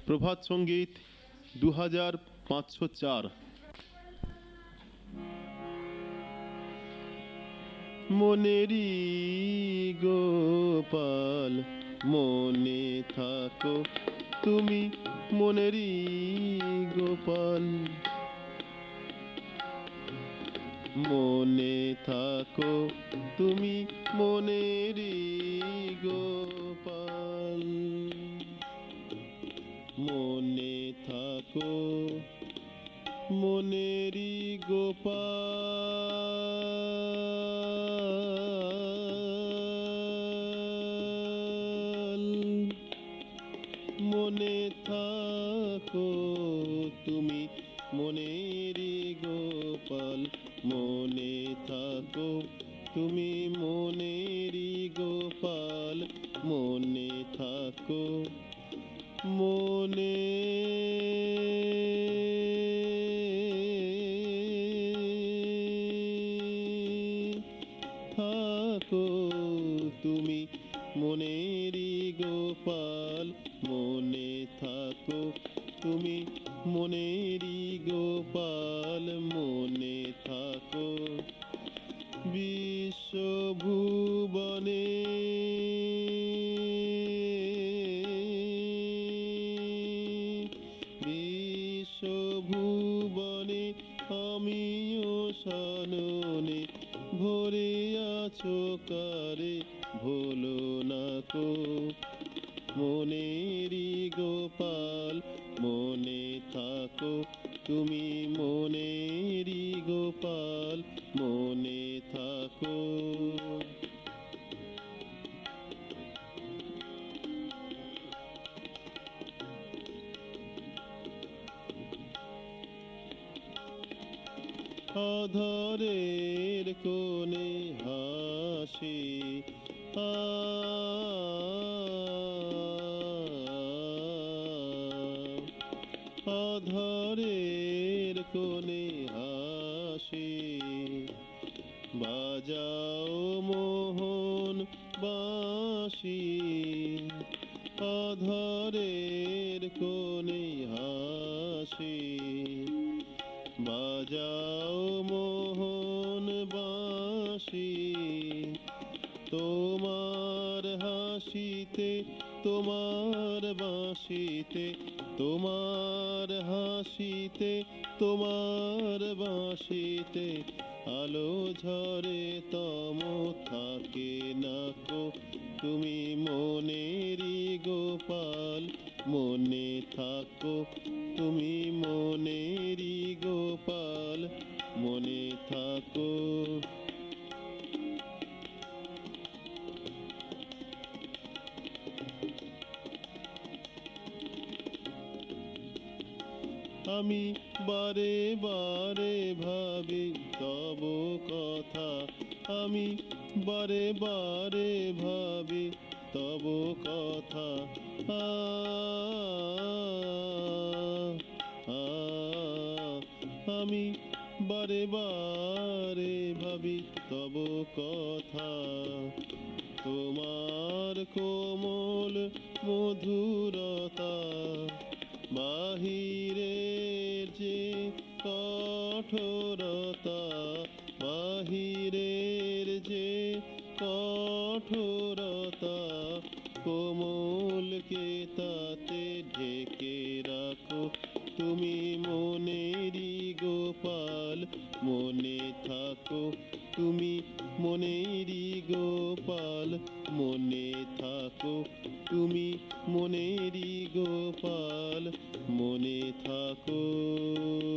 প্রভাত সঙ্গীত 2504। মনেরি গোপাল মনে থাকো তুমি, মনেরি গোপাল মনে থাকো তুমি, মনেরি গোপাল মনে থাকো মনেরি গোপাল মনে থাকো তুমি, মনেরি গোপাল মনে থাকো তুমি, মনেরি গোপাল মনে থাকো মনে থাকো তুমি, মনেরি গোপাল মনে থাকো তুমি, মনেরি গোপাল মনে থাকো বিশ্বভুবনে বিশ্বভুবনে আমিও সননে ভরে আছো কারে ভোলো না কো, মনেরি গোপাল মনে থাকো তুমি, মনেরি গোপাল মনে থাকো আধারের কোণে হাসি আধারের কোণে হাসি বাজাও মোহন বাঁশি আধারের কোণে হাসি বাজাও মোহন বাঁশি তোমার হাসিতে তোমার বাঁশিতে তোমার হাসিতে তোমার বাঁশিতে আলো ঝরে তম থাকে না কো, তুমি মনেরি গোপাল মনে থাকো তুমি, মনেরি গোপাল মনে থাকো আমি বারে বারে ভাবি তব কথা, আমি বারে বারে ভাবি তব কথা আমি বারে বারে ভাবি তব কথা, তোমার কোমল মধুরতা বাহিরের যে কঠোরতা বাহিরের যে কঠোরতা কোমলকে তাতে ঢেকে রাখো তুমি, মনেরি গোপাল মনে থাকো তুমি, মনেরি গোপাল মনে থাকো তুমি, মনেরি গোপাল মনে থাকো।